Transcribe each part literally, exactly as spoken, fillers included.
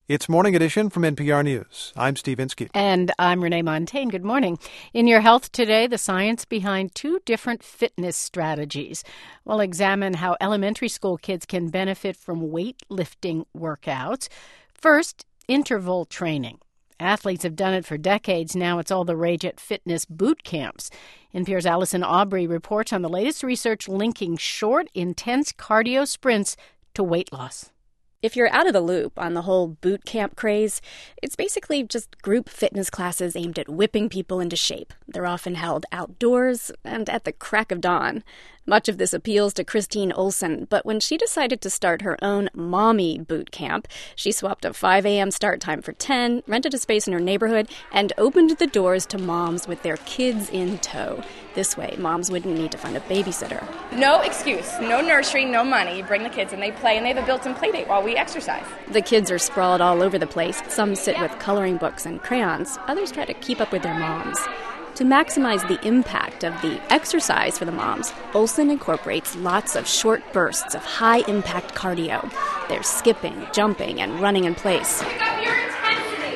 It's Morning Edition from N P R News. I'm Steve Inskeep. And I'm Renee Montaigne. Good morning. In Your Health today, the science behind two different fitness strategies. We'll examine how elementary school kids can benefit from weightlifting workouts. First, interval training. Athletes have done it for decades. Now it's all the rage at fitness boot camps. N P R's Allison Aubrey reports on the latest research linking short, intense cardio sprints to weight loss. If you're out of the loop on the whole boot camp craze, it's basically just group fitness classes aimed at whipping people into shape. They're often held outdoors and at the crack of dawn. Much of this appeals to Christine Olson, but when she decided to start her own mommy boot camp, she swapped a five a.m. start time for ten, rented a space in her neighborhood, and opened the doors to moms with their kids in tow. This way, moms wouldn't need to find a babysitter. No excuse, no nursery, no money. You bring the kids and they play, and they have a built-in play date while we exercise. The kids are sprawled all over the place. Some sit with coloring books and crayons. Others try to keep up with their moms. To maximize the impact of the exercise for the moms, Olson incorporates lots of short bursts of high-impact cardio. They're skipping, jumping, and running in place. Pick up your intensity.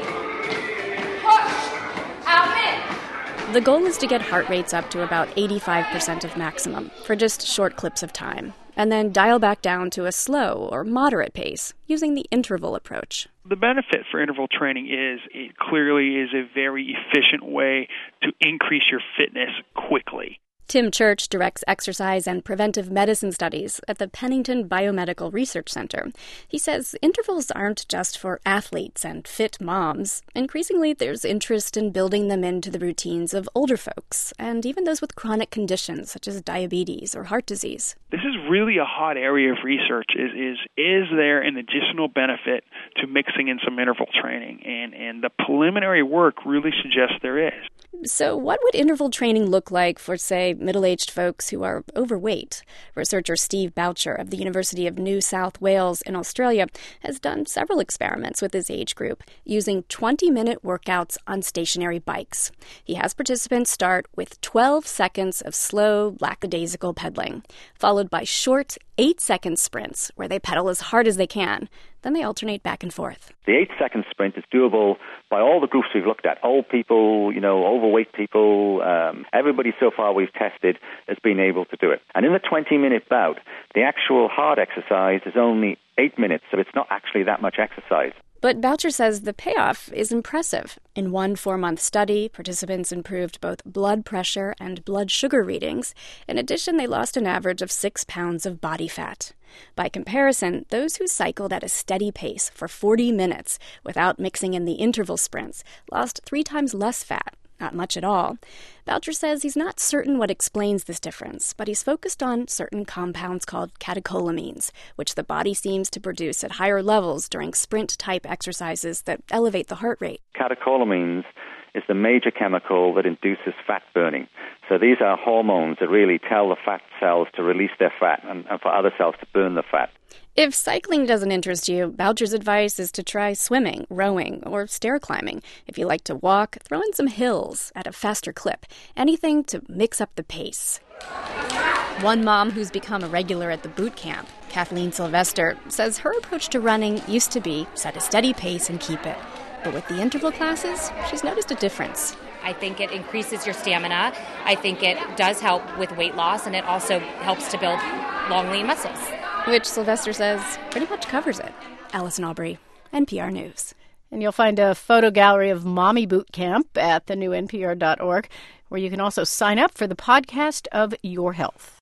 Push. Out in. The goal is to get heart rates up to about eighty-five percent of maximum for just short clips of time, and then dial back down to a slow or moderate pace using the interval approach. The benefit for interval training is it clearly is a very efficient way to increase your fitness quickly. Tim Church directs exercise and preventive medicine studies at the Pennington Biomedical Research Center. He says intervals aren't just for athletes and fit moms. Increasingly, there's interest in building them into the routines of older folks, and even those with chronic conditions such as diabetes or heart disease. This is really a hot area of research, is is, is there an additional benefit to mixing in some interval training? And, and the preliminary work really suggests there is. So what would interval training look like for, say, middle-aged folks who are overweight? Researcher Steve Boucher of the University of New South Wales in Australia has done several experiments with this age group using twenty-minute workouts on stationary bikes. He has participants start with twelve seconds of slow, lackadaisical pedaling, followed by short eight-second sprints where they pedal as hard as they can. Then they alternate back and forth. The eight-second sprint is doable by all the groups we've looked at. Old people, you know, overweight people, um, everybody so far we've tested has been able to do it. And in the twenty-minute bout, the actual hard exercise is only eight minutes, so it's not actually that much exercise. But Boucher says the payoff is impressive. In one four-month study, participants improved both blood pressure and blood sugar readings. In addition, they lost an average of six pounds of body fat. By comparison, those who cycled at a steady pace for forty minutes without mixing in the interval sprints lost three times less fat. Not much at all. Boucher says he's not certain what explains this difference, but he's focused on certain compounds called catecholamines, which the body seems to produce at higher levels during sprint-type exercises that elevate the heart rate. Catecholamines is the major chemical that induces fat burning. So these are hormones that really tell the fat cells to release their fat and, and for other cells to burn the fat. If cycling doesn't interest you, Boucher's advice is to try swimming, rowing, or stair climbing. If you like to walk, throw in some hills at a faster clip. Anything to mix up the pace. One mom who's become a regular at the boot camp, Kathleen Sylvester, says her approach to running used to be set a steady pace and keep it. But with the interval classes, she's noticed a difference. I think it increases your stamina. I think it does help with weight loss, and it also helps to build long, lean muscles. Which Sylvester says pretty much covers it. Allison Aubrey, N P R News. And you'll find a photo gallery of Mommy Boot Camp at the new N P R dot org, where you can also sign up for the podcast of Your Health.